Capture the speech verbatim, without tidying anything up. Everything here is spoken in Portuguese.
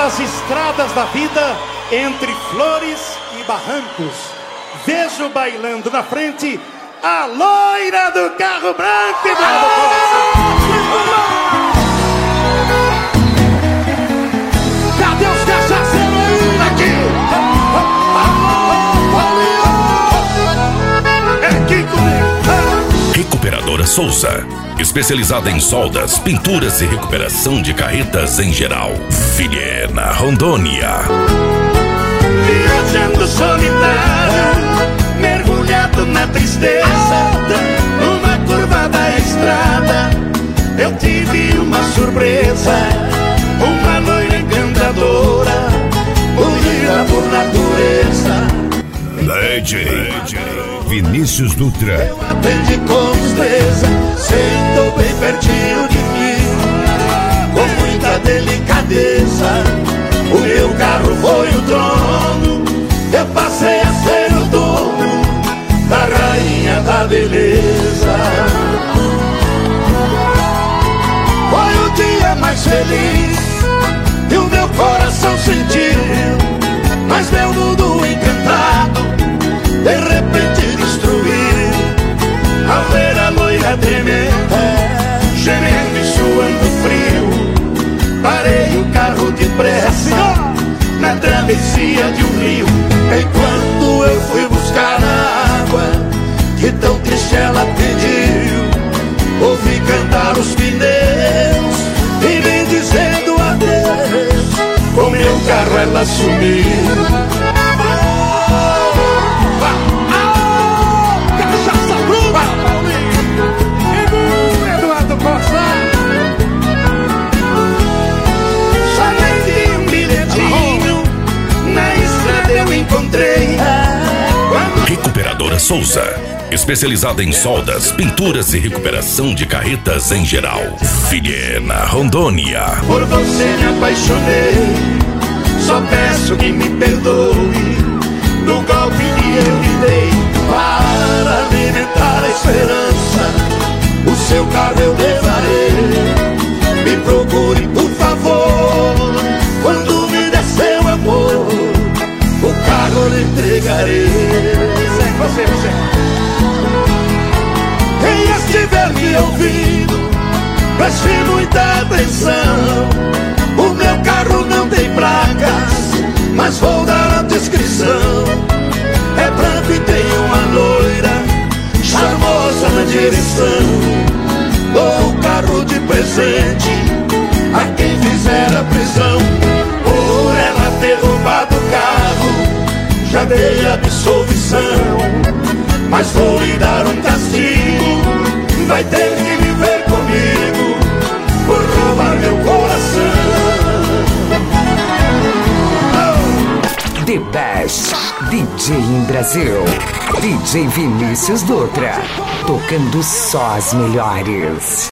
pelas estradas da vida, entre flores e barrancos, vejo bailando na frente a loira do carro branco e branco. Cadê os cachaceiros aqui? É aqui comigo. Recuperadora Souza, especializada em soldas, pinturas e recuperação de carretas em geral. Vilhena, Rondônia. Viajando solitário, mergulhado na tristeza, numa curva da estrada, eu tive uma surpresa. Uma loira encantadora, bonita por natureza. D J Vinícius Dutra. Eu atendi com destreza, sentou bem pertinho de mim, com muita delicadeza. O meu carro foi o trono, eu passei a ser o dono da rainha da beleza. Foi o dia mais feliz e o meu coração sentiu, mas meu mundo encantado de repente destruiu. Ao ver a loira tremenda, gemendo e suando frio, parei o carro depressa na travessia de um rio. Enquanto eu fui buscar a água que tão triste ela pediu, ouvi cantar os pneus e me dizendo adeus. Com meu carro ela sumiu. Cachaça bruta, Paulinho, Eduardo Costa. Somente um bilhetinho na estrada eu encontrei. Recuperadora Souza, especializada em soldas, pinturas e recuperação de carretas em geral. Vilhena, Rondônia. Por você me apaixonei, só peço que me perdoe do golpe que eu lhe dei. Para alimentar a esperança, o seu carro eu levarei. Me procure, por favor, quando me der seu amor, o carro eu lhe entregarei. Você, você. Quem estiver me ouvindo, preste muita atenção. O meu carro não tem placas, mas vou dar a descrição. É branco e tem uma loira charmosa na direção. Dou o carro de presente a quem fizer a prisão. Por ela ter roubado o carro, já dei a absolvição, mas vou lhe dar um castigo. Vai ter que viver comigo por roubar meu coração. The Best D J em Brasil, D J Vinícius Dutra, tocando só as melhores.